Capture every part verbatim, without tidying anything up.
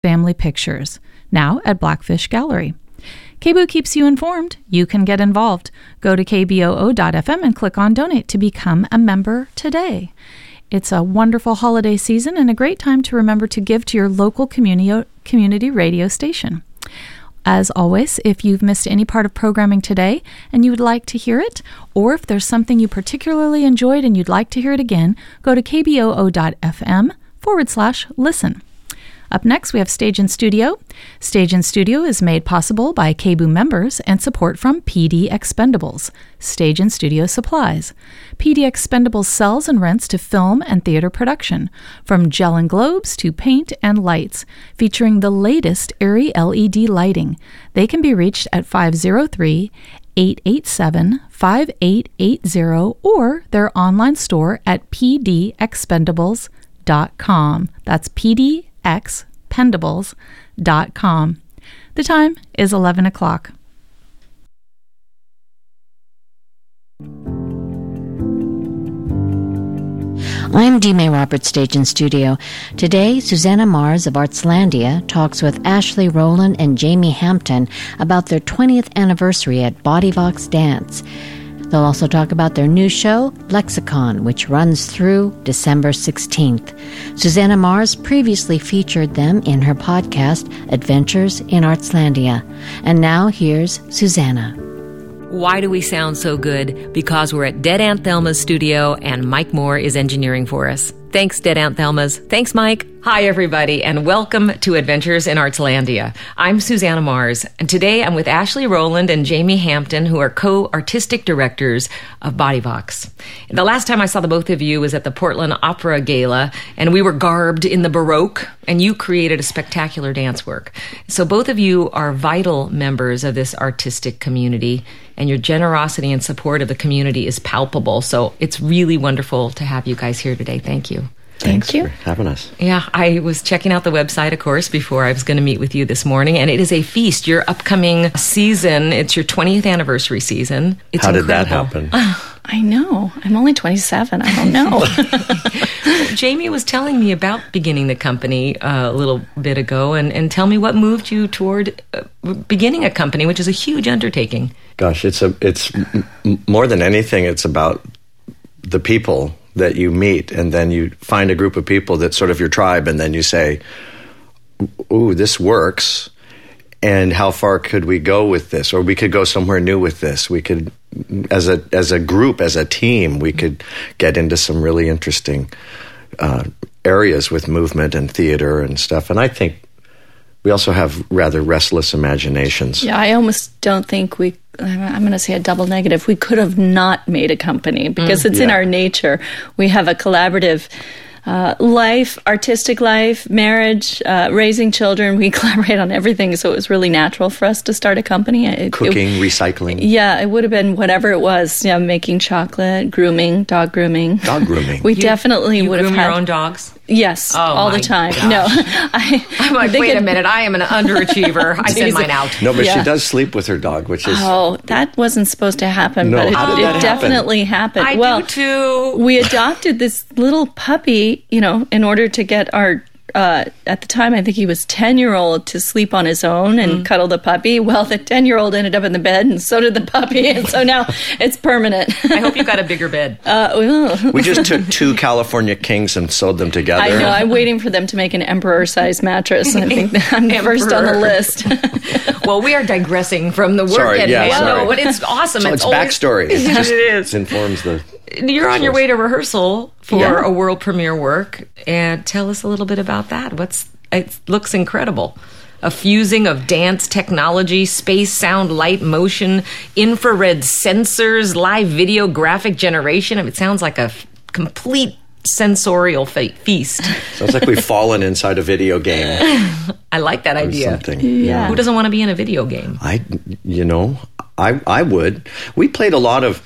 Family Pictures, now at Blackfish Gallery. K B O O keeps you informed. You can get involved. Go to k b o o dot f m and click on Donate to become a member today. It's a wonderful holiday season and a great time to remember to give to your local community community radio station. As always, if you've missed any part of programming today and you would like to hear it, or if there's something you particularly enjoyed and you'd like to hear it again, go to k b o o dot f m forward slash listen. Up next, we have Stage and Studio. Stage and Studio is made possible by K B O O members and support from P D Expendables, Stage and Studio Supplies. P D Expendables sells and rents to film and theater production, from gel and globes to paint and lights, featuring the latest Arri L E D lighting. They can be reached at five oh three, eight eight seven, five eight eight zero or their online store at p d expendables dot com. That's P D expendables dot com. The time is eleven o'clock. I'm Dee May Roberts, Stage and Studio. Today, Susanna Mars of Artslandia talks with Ashley Rowland and Jamie Hampton about their twentieth anniversary at BodyVox Dance. They'll also talk about their new show, Lexicon, which runs through December sixteenth. Susanna Mars previously featured them in her podcast, Adventures in Artslandia. And now here's Susanna. Why do we sound so good? Because we're at Dead Aunt Thelma's studio and Mike Moore is engineering for us. Thanks, Dead Aunt Thelma's. Thanks, Mike. Hi, everybody, and welcome to Adventures in Artslandia. I'm Susanna Mars, and today I'm with Ashley Rowland and Jamie Hampton, who are co-artistic directors of BodyVox. The last time I saw the both of you was at the Portland Opera Gala, and we were garbed in the Baroque, and you created a spectacular dance work. So both of you are vital members of this artistic community, and your generosity and support of the community is palpable. So it's really wonderful to have you guys here today. Thank you. Thanks Thank you. for having us. Yeah, I was checking out the website, of course, before I was going to meet with you this morning, and it is a feast. Your upcoming season, it's your twentieth anniversary season. It's How did incredible. that happen? I know. I'm only twenty-seven. I don't know. Jamie was telling me about beginning the company uh, a little bit ago, and, and tell me what moved you toward uh, beginning a company, which is a huge undertaking. Gosh, it's a it's m- more than anything. It's about the people that you meet, and then you find a group of people that's sort of your tribe, and then you say, "Ooh, this works." And how far could we go with this? Or we could go somewhere new with this. We could, as a as a group, as a team, we could get into some really interesting uh, areas with movement and theater and stuff. And I think we also have rather restless imaginations. Yeah, I almost don't think we, I'm going to say a double negative, we could have not made a company because mm, it's yeah. in our nature. We have a collaborative Uh, life, artistic life, marriage, uh, raising children. We collaborate on everything, so it was really natural for us to start a company. It, Cooking, it, recycling. Yeah, it would have been whatever it was. Yeah, making chocolate, grooming, dog grooming. Dog grooming. We you, definitely you would have groom had your own dogs. Yes, oh, all the time. Gosh. No, I, I'm like, wait a minute, I am an underachiever. I send mine out. No, but yeah. she does sleep with her dog, which is... Oh, that wasn't supposed to happen, No, but it, how did it that happen? definitely happened. I well, do too. We adopted this little puppy, you know, in order to get our, uh, at the time, I think he was ten-year-old to sleep on his own and mm. cuddle the puppy. Well, the ten-year-old ended up in the bed, and so did the puppy, and so now it's permanent. I hope you got a bigger bed. Uh, well. We just took two California Kings and sewed them together. I know. I'm waiting for them to make an emperor-sized mattress. I think that I'm first on the list. Well, we are digressing from the work sorry, at yeah, hand. sorry. No, but it's awesome. So it's it's always, backstory. It just it is. informs the... You're on your way to rehearsal for Yeah. a world premiere work, and tell us a little bit about that. What's it looks incredible. A fusing of dance technology, space, sound, light, motion, infrared sensors, live video, graphic generation. I mean, it sounds like a f- complete sensorial fe- feast. Sounds like we've fallen inside a video game. I like that Or idea. something. Yeah. Who doesn't want to be in a video game? I, you know, I I would. We played a lot of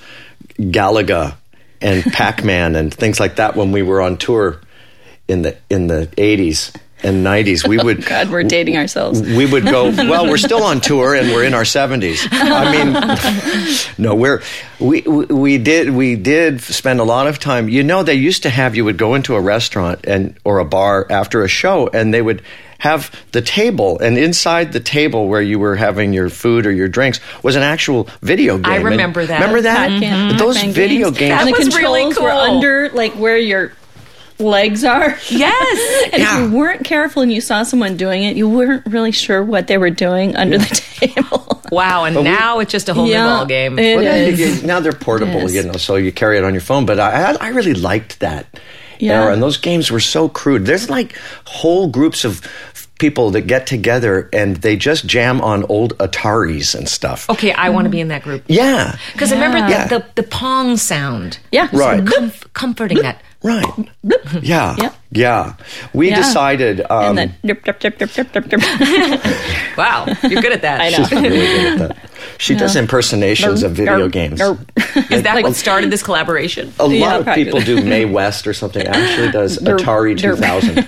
Galaga and Pac-Man and things like that when we were on tour in the in the eighties and nineties. We would God, we're dating ourselves. We would go, well, we're still on tour and we're in our seventies. I mean, no, we're we we did we did spend a lot of time. You know, they used to have you would go into a restaurant and or a bar after a show, and they would have the table, and inside the table where you were having your food or your drinks was an actual video game. I remember and that. Remember that? Mm-hmm. Those Pac-Man video games. games. That and the was controls really cool. were under, like, where your legs are. Yes. And Yeah. if you weren't careful and you saw someone doing it, you weren't really sure what they were doing under the table. Wow, and now it's just a whole Yeah, new ball game. it Well, now, you, is. you- now they're portable, Yes. you know, so you carry it on your phone. But I, I I really liked that Yeah. era, and those games were so crude. There's like whole groups of people that get together and they just jam on old Ataris and stuff. Okay, I want to be in that group. Yeah, Because I remember Yeah. the, the, the Pong sound. Yeah. Right. Comf- comforting that. right. Yeah, Yeah. yeah. We Yeah. decided. Um, And then, derp, derp, derp, derp, derp, derp, derp. Wow, you're good at that. I know. she's really good at that. She does impersonations of video Derp, games. derp. Is that Like- what started this collaboration? A lot Yeah, of probably. people do Mae West or something. Ashley does Derp, Atari derp. two thousand.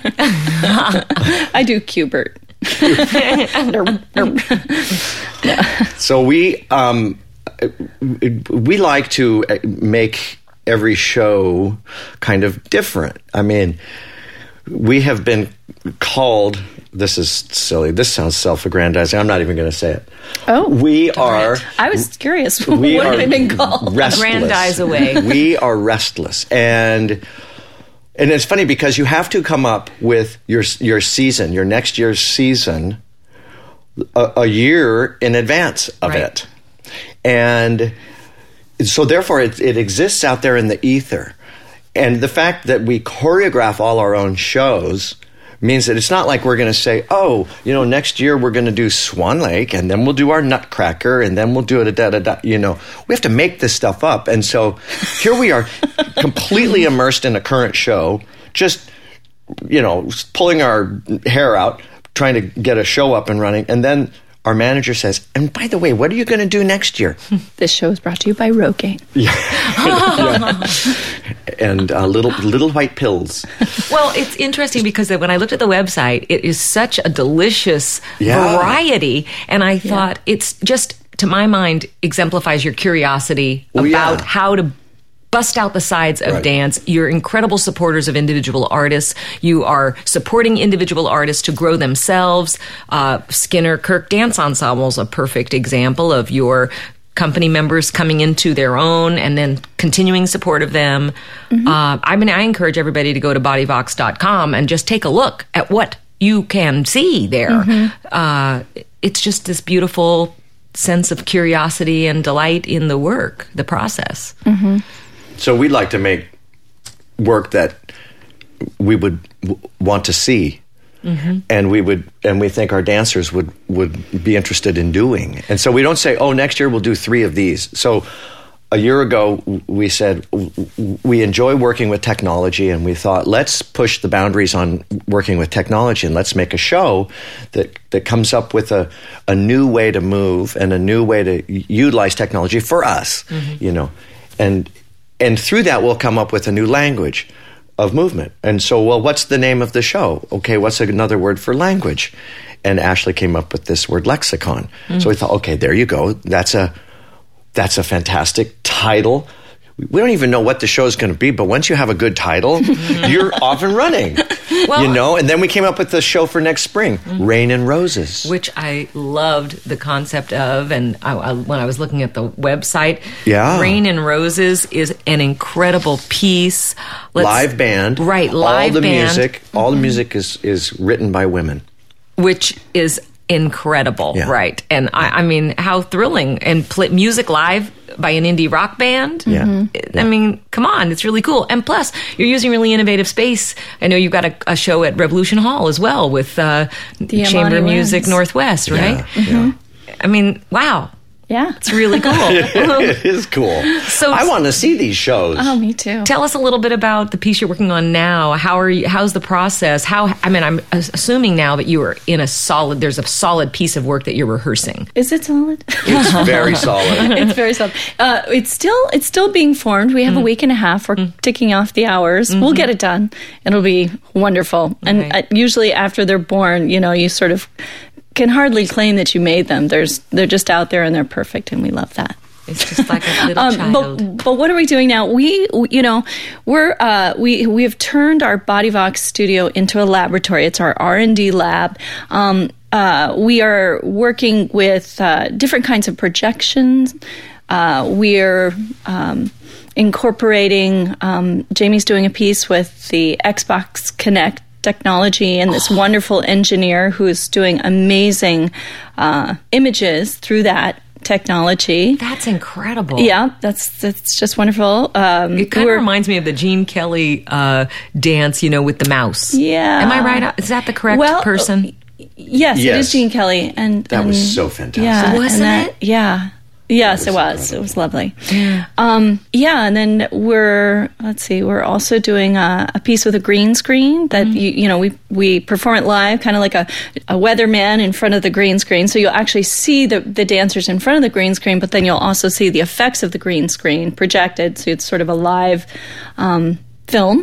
I do Qbert. Derp, derp. So we um, we like to make every show kind of different. I mean, we have been called. This is silly. This sounds self-aggrandizing. I'm not even going to say it. Oh, we are. I was curious. We what are have I been called? restless. Grandize away. We are restless, and and it's funny because you have to come up with your your season, your next year's season, a, a year in advance of Right. it, and so therefore it, it exists out there in the ether, and the fact that we choreograph all our own shows means that it's not like we're going to say, oh, you know, next year we're going to do Swan Lake, and then we'll do our Nutcracker, and then we'll do it a da da da. You know, we have to make this stuff up, and so here we are, completely immersed in a current show, just you know, pulling our hair out, trying to get a show up and running, and then our manager says, and by the way, what are you going to do next year? This show is brought to you by Rogaine. And uh, little little white pills. Well, it's interesting because when I looked at the website, it is such a delicious Yeah. variety. And I thought it's just, to my mind, exemplifies your curiosity Oh, about yeah. how to bust out the sides of Right. dance. You're incredible supporters of individual artists. You are supporting individual artists to grow themselves. Uh, Skinner Kirk Dance Ensemble is a perfect example of your company members coming into their own and then continuing support of them. Uh, I mean, I encourage everybody to go to body vox dot com and just take a look at what you can see there. Uh, it's just this beautiful sense of curiosity and delight in the work, the process. So we'd like to make work that we would w- want to see, and we would, and we think our dancers would would be interested in doing. And so we don't say, "Oh, next year we'll do three of these." So a year ago, w- we said w- w- we enjoy working with technology, and we thought, let's push the boundaries on working with technology, and let's make a show that that comes up with a a new way to move and a new way to u- utilize technology for us, you know, and. And through that, we'll come up with a new language of movement. And so, well, what's the name of the show? Okay, what's another word for language? And Ashley came up with this word lexicon. So we thought, okay, there you go. That's a that's a fantastic title. We don't even know what the show is going to be, but once you have a good title, you're off and running. Well- you know, and then we came up with the show for next spring, Rain and Roses. Which I loved the concept of, and I, I, when I was looking at the website, Yeah. Rain and Roses is an incredible piece. Let's- Live band. Right, live All the band. music, all the music is, is written by women. Which is incredible, Yeah. right? And I, I mean, how thrilling. And play music live by an indie rock band. Yeah. I mean, come on, it's really cool. And plus, you're using really innovative space. I know you've got a, a show at Revolution Hall as well with uh, The Chamber Amani Music Winds. Northwest, right? Yeah, yeah. I mean, wow. Yeah. It's really cool. It is cool. So- I want to see these shows. Oh, me too. Tell us a little bit about the piece you're working on now. How are you, how's the process? How, I mean, I'm assuming now that you are in a solid, there's a solid piece of work that you're rehearsing. Is it solid? It's very solid. It's very solid. Uh, it's still it's still being formed. We have a week and a half. We're ticking off the hours. We'll get it done. It'll be wonderful. And Right. uh, usually after they're born, you know, you sort of can hardly claim that you made them. There's they're just out there and they're perfect, and we love that. It's just like a little um, child. But, but what are we doing now? We, you know, we're uh, we we have turned our BodyVox studio into a laboratory. It's our R and D lab. Um, uh, we are working with uh, different kinds of projections. Uh, we're um, incorporating. Um, Jamie's doing a piece with the Xbox Connect technology and this wonderful engineer who's doing amazing uh, images through that technology. That's incredible. Yeah, that's that's just wonderful. Um, It kind of reminds me of the Gene Kelly uh, dance, you know, with the mouse. Yeah. Am I right? Is that the correct well, person? Yes, Yes. it is Gene Kelly, and That and, was so fantastic. Yeah, Wasn't and that- it? Yeah. Yes, That it was was. It was lovely. Um, yeah, and then we're let's see, we're also doing a, a piece with a green screen that you you know we we perform it live, kind of like a, a weatherman in front of the green screen. So you'll actually see the the dancers in front of the green screen, but then you'll also see the effects of the green screen projected. So it's sort of a live um, film.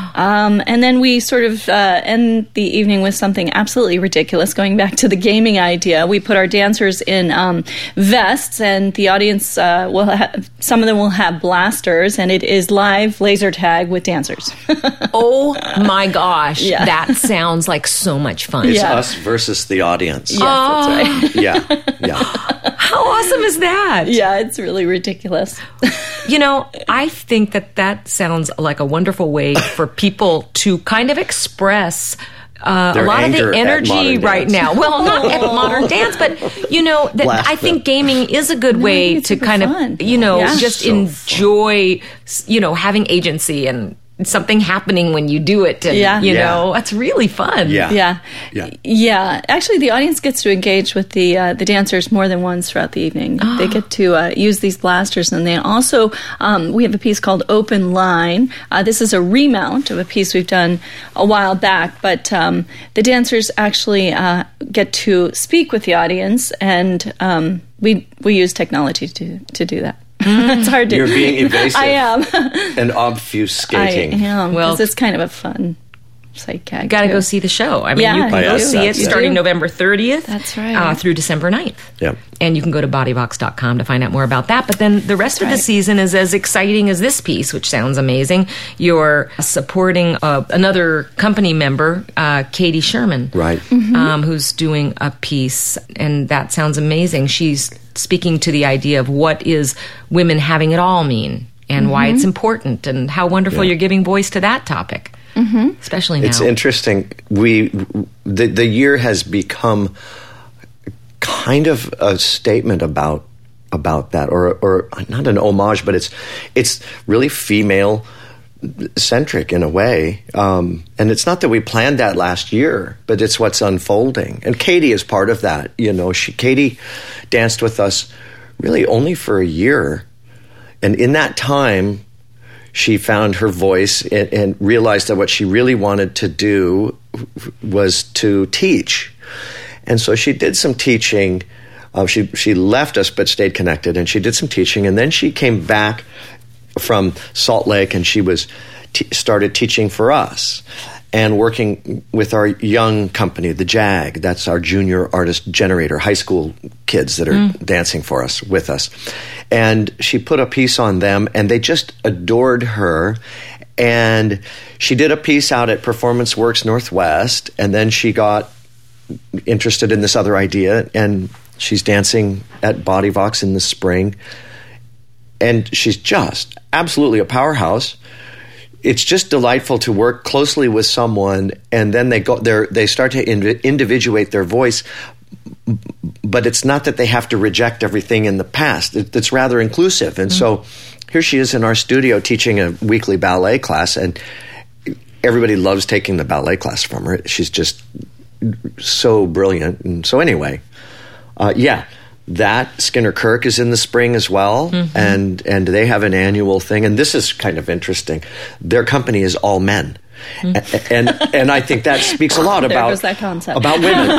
Um, and then we sort of uh, end the evening with something absolutely ridiculous. Going back to the gaming idea, we put our dancers in um, vests, and the audience uh, will have, some of them will have blasters, and it is live laser tag with dancers. Oh my gosh. Yeah. That sounds like so much fun. It's Yeah. us versus the audience. Yes, that's right. Yeah, yeah. How awesome is that? Yeah, it's really ridiculous. You know, I think that that sounds like a wonderful way for people to kind of express uh, a Their lot of anger the at energy modern right dance. now. Well, not at modern dance, but you know, that Blast I think them. gaming is a good I way think it's to super kind fun. of, you know, Yeah. just So enjoy, you know, having agency and something happening when you do it. And, Yeah. you Yeah. know, that's really fun. Yeah. Yeah. Yeah. Yeah. Actually, the audience gets to engage with the uh, the dancers more than once throughout the evening. They get to uh, use these blasters, and they also um, we have a piece called Open Line. Uh, this is a remount of a piece we've done a while back, but um, the dancers actually uh, get to speak with the audience, and um, we we use technology to to do that. It's hard to. You're being evasive. I am. And I obfuscating. am. Well- Well, it's kind of a fun sight gag. You got to too. go see the show. I mean, Yeah, you can I go do. see it That's- starting do. November thirtieth. That's right. Uh, through December ninth. Yeah. And you can go to body vox dot com to find out more about that. But then the rest of the right. season is as exciting as this piece, which sounds amazing. You're supporting uh, another company member, uh, Katie Sherman. Right. Um, who's doing a piece, and that sounds amazing. She's speaking to the idea of what is women having it all mean and why it's important, and how wonderful Yeah. you're giving voice to that topic, mm-hmm. especially now. It's interesting. We the the year has become kind of a statement about about that, or or not an homage, but it's it's really female centric in a way. Um, and it's not that we planned that last year, but it's what's unfolding. And Katie is part of that. You know, she Katie danced with us really only for a year, and in that time, she found her voice and, and realized that what she really wanted to do was to teach. And so she did some teaching. Uh, she she left us but stayed connected, and she did some teaching. And then she came back from Salt Lake, and she was t- started teaching for us and working with our young company, the JAG. That's our Junior Artist Generator, high school kids that are mm. dancing for us, with us. And she put a piece on them, and they just adored her. And she did a piece out at Performance Works Northwest, and then she got interested in this other idea, and she's dancing at BodyVox in the spring. And she's just absolutely a powerhouse. It's just delightful to work closely with someone, and then they go they they start to inv- individuate their voice. But it's not that they have to reject everything in the past. It, it's rather inclusive. And mm-hmm. so here she is in our studio teaching a weekly ballet class, and everybody loves taking the ballet class from her. She's just so brilliant. And so anyway, uh, yeah. That Skinner Kirk is in the spring as well, mm-hmm. and and they have an annual thing. And this is kind of interesting. Their company is all men, mm-hmm. and, and and I think that speaks a lot there about goes that concept. about women.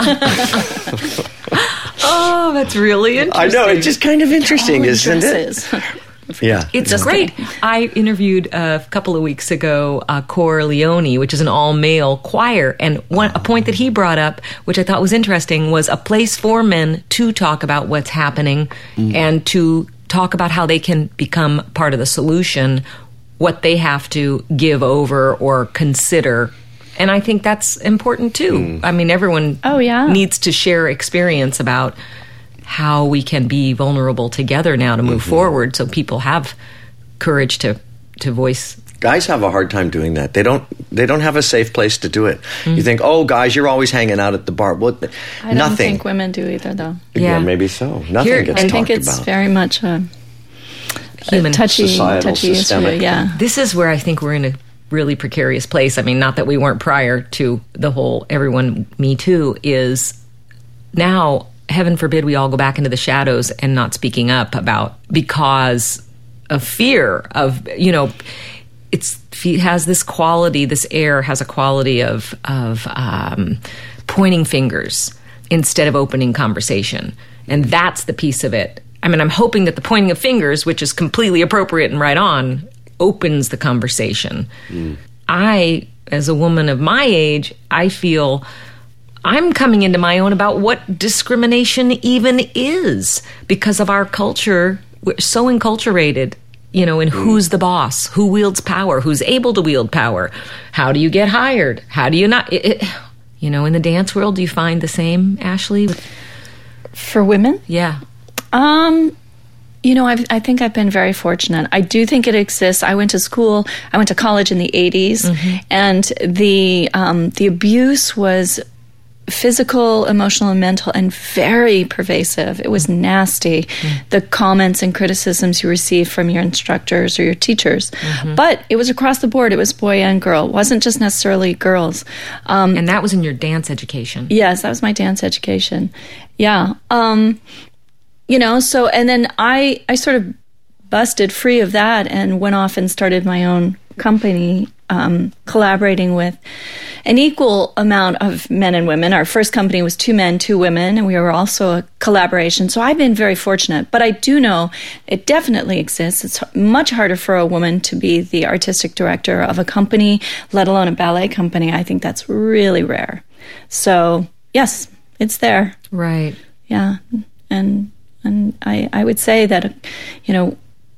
Oh, that's really interesting. I know, it's just kind of interesting, All isn't dresses. it? Yeah, it's Just great. kidding. I interviewed uh, a couple of weeks ago uh, Cor Leone, which is an all-male choir, and one a point that he brought up, which I thought was interesting, was a place for men to talk about what's happening mm. and to talk about how they can become part of the solution, what they have to give over or consider. And I think that's important too. Mm. I mean, everyone oh, yeah. needs to share experience about how we can be vulnerable together now to move mm-hmm. forward, so people have courage to, to voice. Guys have a hard time doing that. They don't. They don't have a safe place to do it. Mm-hmm. You think, oh, guys, you're always hanging out at the bar. Well, I don't nothing. think women do either, though. Yeah, yeah maybe so. Nothing Here, gets I talked about. I think it's very much a human, a touchy, societal, touchy systemic. issue. Yeah. This is where I think we're in a really precarious place. I mean, not that we weren't prior to the whole everyone Me Too, is now, heaven forbid, we all go back into the shadows and not speaking up about, because of fear of, you know, it's it has this quality, this air has a quality of, of um, pointing fingers instead of opening conversation. And that's the piece of it. I mean, I'm hoping that the pointing of fingers, which is completely appropriate and right on, opens the conversation. Mm. I, as a woman of my age, I feel I'm coming into my own about what discrimination even is, because of our culture. We're so enculturated, you know, in who's the boss, who wields power, who's able to wield power. How do you get hired? How do you not? It, it, you know, in the dance world, do you find the same, Ashley? For women? Yeah. Um, you know, I've, I think I've been very fortunate. I do think it exists. I went to school, I went to college in the eighties, mm-hmm. and the um, the abuse was physical, emotional, and mental, and very pervasive. It was nasty, mm-hmm. the comments and criticisms you received from your instructors or your teachers. Mm-hmm. But it was across the board. It was boy and girl. It wasn't just necessarily girls. Um, and that was in your dance education. Yes, that was my dance education. Yeah. Um, you know, so, and then I, I sort of busted free of that and went off and started my own company, um, collaborating with an equal amount of men and women. Our first company was two men, two women, and we were also a collaboration. So I've been very fortunate. But I do know it definitely exists. It's much harder for a woman to be the artistic director of a company, let alone a ballet company. I think that's really rare. So, yes, it's there. Right. Yeah. And and I, I would say that, you know,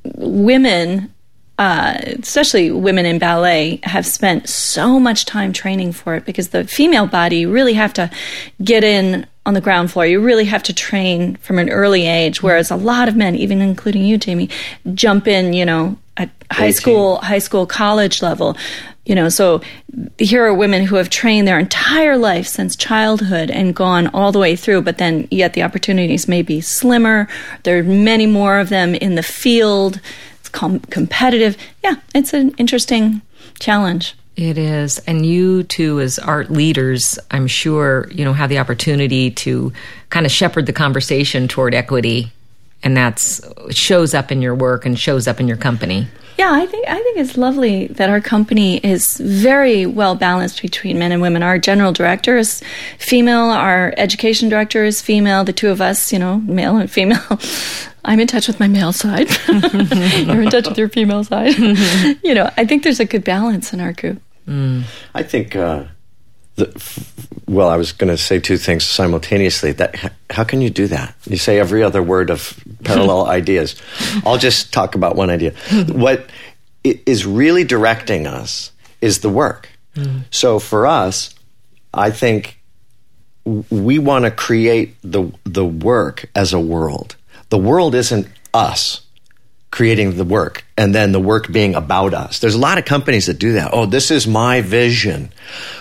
women... Uh, especially women in ballet, have spent so much time training for it, because the female body, you really have to get in on the ground floor. You really have to train from an early age, whereas a lot of men, even including you, Jamie, jump in, you know, at high school, high school, college level. You know, so here are women who have trained their entire life since childhood and gone all the way through, but then yet the opportunities may be slimmer. There are many more of them in the field. Com- competitive. Yeah, it's an interesting challenge. It is. And you too, as art leaders, I'm sure, you know, have the opportunity to kind of shepherd the conversation toward equity. And that's shows up in your work and shows up in your company. Yeah, I think I think it's lovely that our company is very well balanced between men and women. Our general director is female. Our education director is female. The two of us, you know, male and female. I'm in touch with my male side. You're in touch with your female side. You know, I think there's a good balance in our group. Mm. I think, uh, the, well, I was going to say two things simultaneously. That how can you do that? You say every other word of parallel ideas. I'll just talk about one idea. What is really directing us is the work. Mm. So for us, I think we want to create the the work as a world. The world isn't us creating the work and then the work being about us. There's a lot of companies that do that. Oh, this is my vision.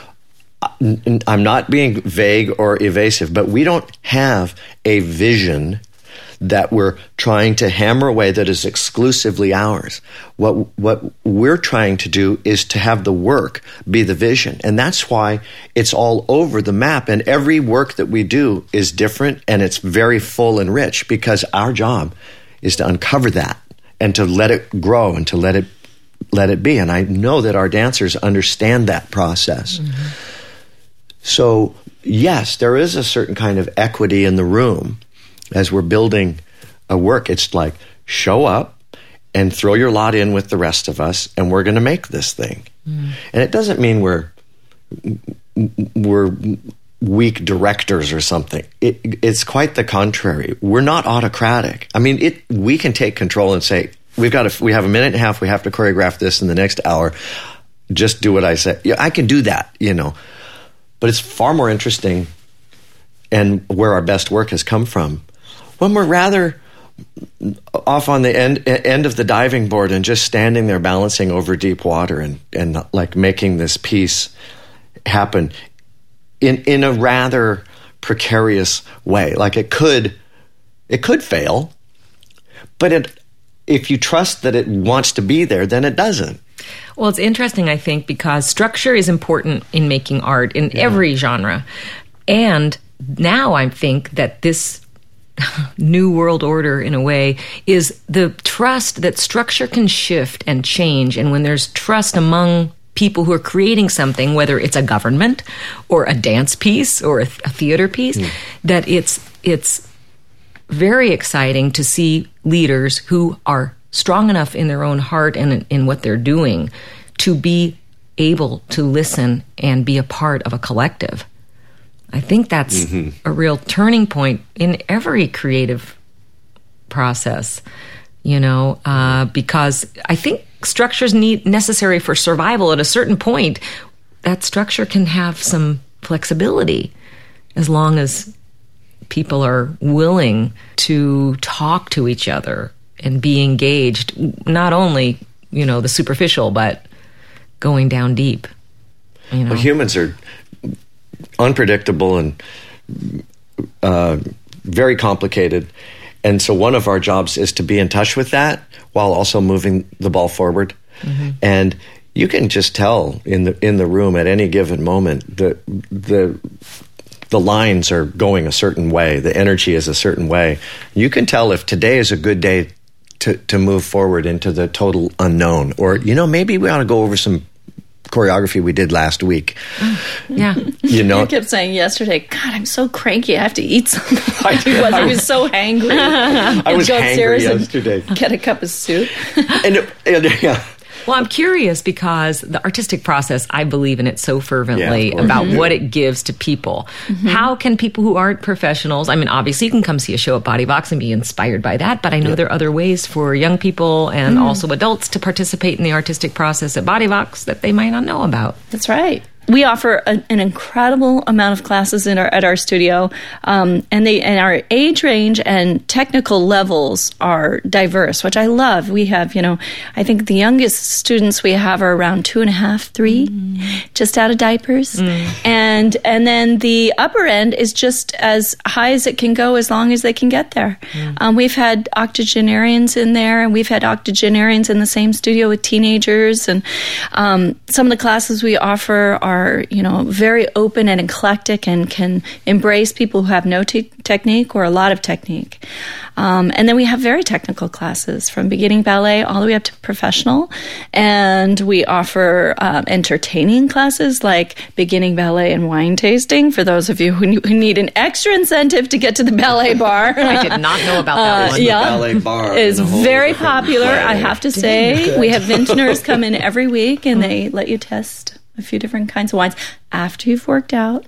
I'm not being vague or evasive, but we don't have a vision that we're trying to hammer away that is exclusively ours. What what we're trying to do is to have the work be the vision. And that's why it's all over the map. And every work that we do is different, and it's very full and rich, because our job is to uncover that and to let it grow and to let it let it be. And I know that our dancers understand that process. Mm-hmm. So, yes, there is a certain kind of equity in the room. As we're building a work, it's like, show up and throw your lot in with the rest of us, and we're going to make this thing. Mm. And it doesn't mean we're we're weak directors or something. It, it's quite the contrary. We're not autocratic. I mean, it. We can take control and say, we've got to, we have a minute and a half, we have to choreograph this in the next hour. Just do what I say. Yeah, I can do that, you know. But it's far more interesting, and where our best work has come from, when we're rather off on the end end of the diving board and just standing there balancing over deep water and, and like making this piece happen in in a rather precarious way. Like it could it could fail, but it, if you trust that it wants to be there, then it doesn't. Well, it's interesting, I think, because structure is important in making art in yeah. every genre. And now I think that this new world order, in a way, is the trust that structure can shift and change. And when there's trust among people who are creating something, whether it's a government or a dance piece or a, th- a theater piece, mm. that it's it's very exciting to see leaders who are strong enough in their own heart and in, in what they're doing to be able to listen and be a part of a collective. I think that's mm-hmm. a real turning point in every creative process, you know, uh, because I think structures need necessary for survival. At a certain point, that structure can have some flexibility as long as people are willing to talk to each other and be engaged, not only, you know, the superficial, but going down deep. You know? Well, humans are unpredictable and uh, very complicated. And so one of our jobs is to be in touch with that while also moving the ball forward. Mm-hmm. And you can just tell in the in the room at any given moment the the the lines are going a certain way, the energy is a certain way. You can tell if today is a good day to, to move forward into the total unknown. Or, you know, maybe we ought to go over some choreography we did last week. Yeah. You know? You kept saying yesterday, God, I'm so cranky, I have to eat something. I, he was, I was so hangry. I was hangry yesterday. Get a cup of soup. and, and yeah. Well, I'm curious because the artistic process, I believe in it so fervently yeah, about mm-hmm. what it gives to people. Mm-hmm. How can people who aren't professionals, I mean, obviously you can come see a show at Body Vox and be inspired by that, but I know yeah. there are other ways for young people and mm. also adults to participate in the artistic process at Body Vox that they might not know about. That's right. We offer a, an incredible amount of classes in our, at our studio, um, and they and our age range and technical levels are diverse, which I love. We have, you know, I think the youngest students we have are around two and a half, three, mm. just out of diapers, mm. and and then the upper end is just as high as it can go, as long as they can get there. Mm. Um, we've had octogenarians in there, and we've had octogenarians in the same studio with teenagers, and um, some of the classes we offer are are, you know, very open and eclectic and can embrace people who have no te- technique or a lot of technique. Um, and then we have very technical classes from beginning ballet all the way up to professional. And we offer um, entertaining classes like beginning ballet and wine tasting for those of you who, who need an extra incentive to get to the ballet bar. I did not know about that uh, one. Yeah, the ballet bar is very popular, I have to say. We have vintners come in every week and they let you test a few different kinds of wines after you've worked out.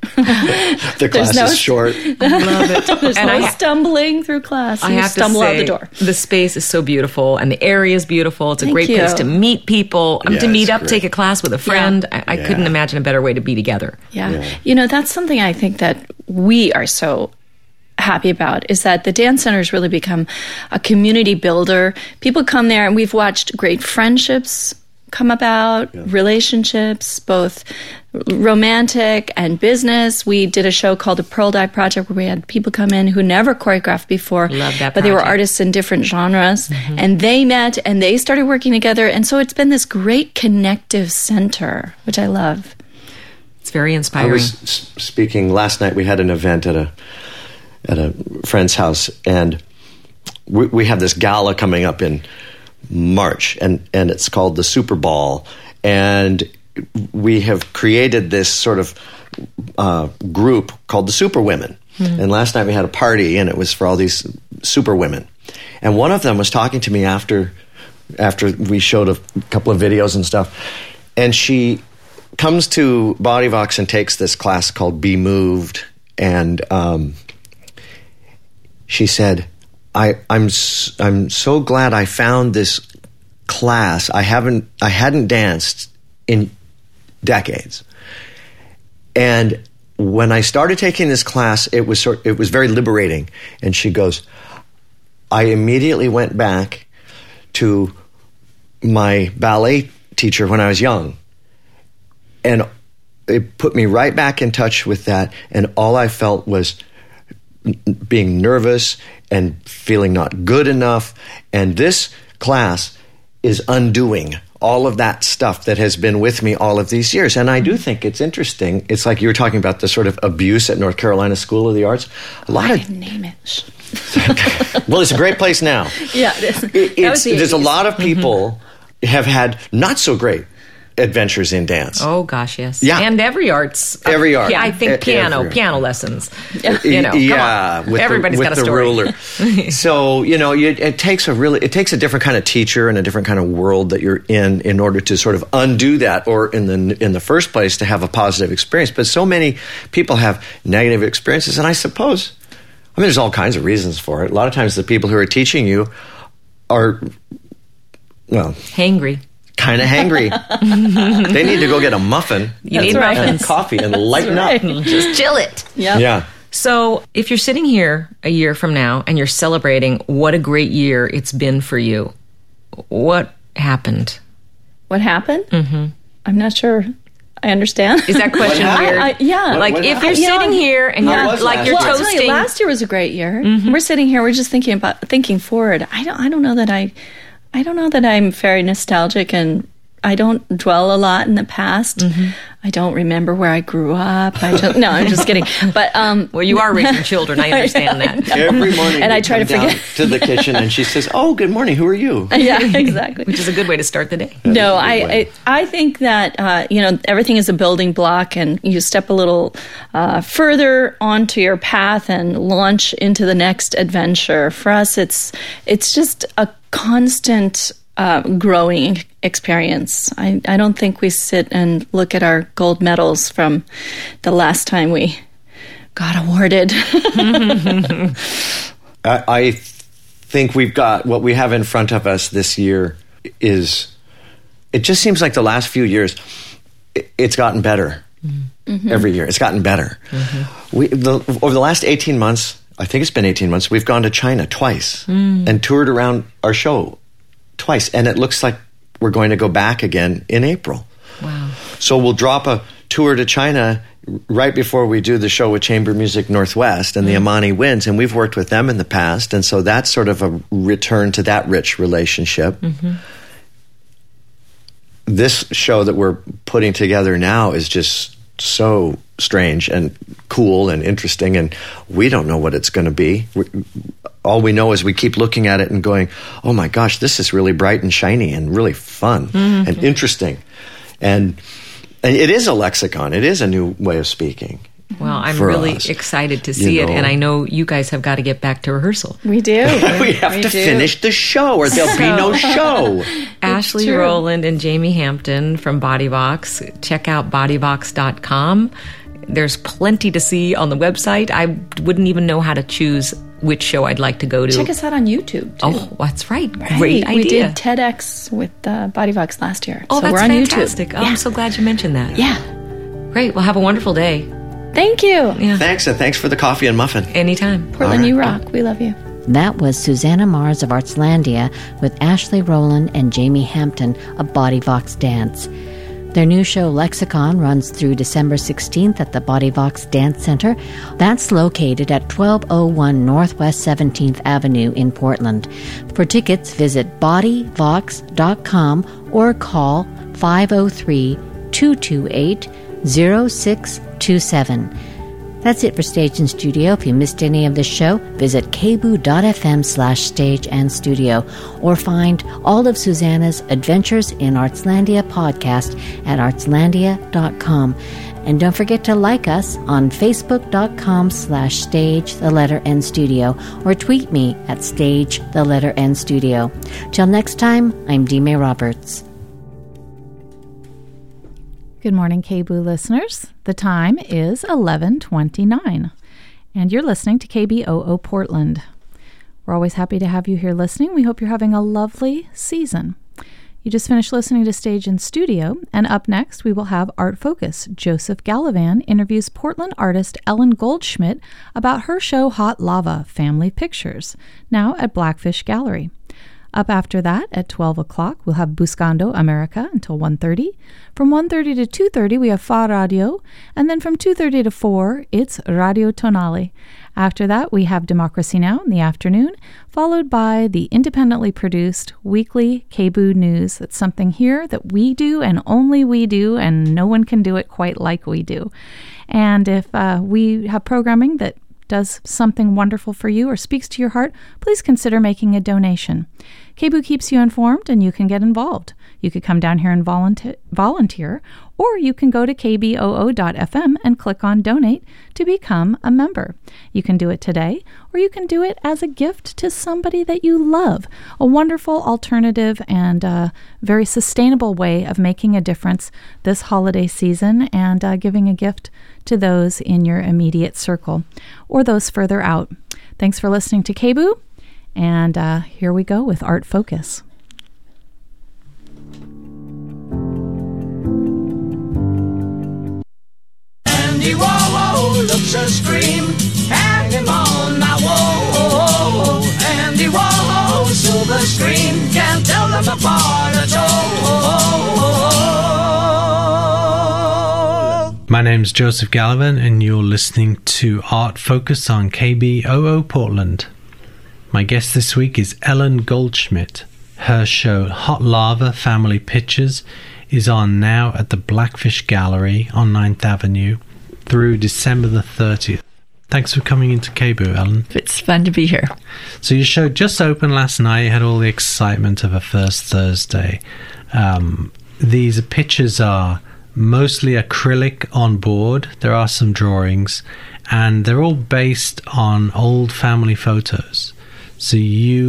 The class no, is short. I love it. There's and no I, stumbling through class. I you have stumble to say, out the door. The space is so beautiful and the area is beautiful. It's a Thank great you. place to meet people, um, Yeah, to meet up, great. take a class with a friend. Yeah. I, I Yeah. couldn't imagine a better way to be together. Yeah. Yeah. You know, that's something I think that we are so happy about, is that the Dance Center has really become a community builder. People come there and we've watched great friendships come about, yeah. relationships, both romantic and business. We did a show called the Pearl Dive Project where we had people come in who never choreographed before, Love that but they were project. artists in different genres, Mm-hmm. and they met and they started working together, and so it's been this great connective center, which I love. It's very I inspiring. was s- speaking last night. We had an event at a at a friend's house, and we, we have this gala coming up in March, and, and it's called the Super Ball, and we have created this sort of uh, group called the Super Women. Mm-hmm. And last night we had a party, and it was for all these super women. And one of them was talking to me after after we showed a couple of videos and stuff, and she comes to Body Vox and takes this class called Be Moved, and um, she said, I, I'm I'm so glad I found this class. I haven't I hadn't danced in decades, and when I started taking this class, it was sort it was very liberating. And she goes, I immediately went back to my ballet teacher when I was young, and it put me right back in touch with that. And all I felt was being nervous and feeling not good enough. And this class is undoing all of that stuff that has been with me all of these years. And I do think it's interesting. It's like you were talking about the sort of abuse at North Carolina School of the Arts. A lot I of didn't name it. Well, it's a great place now. Yeah, it is. It, That it's, was the there's a eighties. lot of people mm-hmm. have had not so great adventures in dance. Oh gosh, yes. Yeah. And every arts. Every art. Yeah, I think E- piano, every art. piano lessons. Yeah. You know, come yeah, on. with Everybody's the, got with a the story. ruler. So you know, you, it takes a really, it takes a different kind of teacher and a different kind of world that you're in in order to sort of undo that, or in the in the first place to have a positive experience. But so many people have negative experiences, and I suppose, I mean, there's all kinds of reasons for it. A lot of times, the people who are teaching you are, well, Hangry. kind of hangry. They need to go get a muffin. You and, need right. muffins. and coffee and lighten That's up. right. Just chill it. Yeah. Yeah. So, if you're sitting here a year from now and you're celebrating what a great year it's been for you, what happened? What happened? Mm-hmm. I'm not sure I understand. Is that question What weird? I, I, yeah. like, what if happened? you're You know, sitting here and How you're was like last you're year? Well, I'll tell you, toasting. last year was a great year. We're sitting here, we're just thinking about thinking forward. I don't I don't know that I I don't know that I'm very nostalgic, and I don't dwell a lot in the past. I don't remember where I grew up. I don't, no, I'm just kidding. But um, Well, you are raising children. I understand that. Every morning, And we I try come to forget- down to the kitchen, and she says, "Oh, good morning. Who are you?" yeah, exactly. Which is a good way to start the day. No, That's a good I, way. I I think that uh, you know, everything is a building block, and you step a little uh, further onto your path and launch into the next adventure. For us, it's it's just a constant uh, growing experience. I, I don't think we sit and look at our gold medals from the last time we got awarded. I, I think we've got what we have in front of us this year is. It just seems like the last few years, it, it's gotten better. Mm-hmm. Every year, it's gotten better. Mm-hmm. We the, over the last eighteen months, I think it's been eighteen months. We've gone to China twice mm. and toured around our show twice, and it looks like we're going to go back again in April. Wow! So we'll drop a tour to China right before we do the show with Chamber Music Northwest and mm. the Amani Winds, and we've worked with them in the past, and so that's sort of a return to that rich relationship. Mm-hmm. This show that we're putting together now is just so strange and cool and interesting, and we don't know what it's going to be. We, all we know is we keep looking at it and going, oh my gosh, this is really bright and shiny and really fun mm-hmm. and interesting. And, and it is a lexicon. It is a new way of speaking. Well, I'm for really us. excited to see You it, know. and I know you guys have got to get back to rehearsal. We do. we have We to do. finish the show or there'll be no show. Ashley true. Rowland and Jamie Hampton from Body Vox. Check out body vox dot com. There's plenty to see on the website. I wouldn't even know how to choose which show I'd like to go to. Check us out on YouTube, too. Oh, that's right. Right. Great idea. We did TEDx with uh, Body Vox last year. Oh, so that's we're on fantastic. YouTube. Oh, I'm so glad you mentioned that. Yeah. Great. Well, have a wonderful day. Thank you. Yeah. Thanks, and thanks for the coffee and muffin. Anytime. Portland, All right. you rock. We love you. That was Susanna Mars of Artslandia with Ashley Rowland and Jamie Hampton of Body Vox Dance. Their new show, Lexicon, runs through December sixteenth at the Body Vox Dance Center. That's located at twelve oh one Northwest seventeenth Avenue in Portland. For tickets, visit body vox dot com or call five oh three, two two eight, oh six two seven. That's it for Stage and Studio. If you missed any of the show, visit kboo.fm slash stage and studio or find all of Susanna's Adventures in Artslandia podcast at artslandia dot com. And don't forget to like us on facebook.com slash stage the letter N studio or tweet me at stage the letter N studio. Till next time, I'm Dee May Roberts. Good morning, K B O O listeners. The time is eleven twenty-nine, and you're listening to K B O O Portland. We're always happy to have you here listening. We hope you're having a lovely season. You just finished listening to Stage and Studio, and up next we will have Art Focus. Joseph Gallivan interviews Portland artist Ellen Goldschmidt about her show Hot Lava, Family Pictures, now at Blackfish Gallery. Up after that, at twelve o'clock, we'll have Buscando America until one thirty. From one thirty to two thirty, we have Fa Radio, and then from two thirty to four, it's Radio Tonale. After that, we have Democracy Now! In the afternoon, followed by the independently produced weekly K B O O News. That's something here that we do and only we do, and no one can do it quite like we do. And if uh, we have programming that does something wonderful for you or speaks to your heart, please consider making a donation. K B O O keeps you informed, and you can get involved. You could come down here and volunteer, volunteer or you can go to k b o o dot f m and click on Donate to become a member. You can do it today, or you can do it as a gift to somebody that you love. A wonderful alternative and uh, very sustainable way of making a difference this holiday season and uh, giving a gift to those in your immediate circle or those further out. Thanks for listening to K B O O, and uh, here we go with Art Focus. Andy Warhol looks a scream, hang him on my wall. Andy Warhol, silver screen, can't tell them apart at all. My name's Joseph Gallivan, and you're listening to Art Focus on K B O O Portland. My guest this week is Ellen Goldschmidt. Her show Hot Lava, Family Pictures is on now at the Blackfish Gallery on ninth Avenue through December the thirtieth. Thanks for coming into K B O O, Ellen. It's fun to be here. So your show just opened last night. You had all the excitement of a first Thursday. Um, these pictures are mostly acrylic on board. There are some drawings, and they're all based on old family photos. So you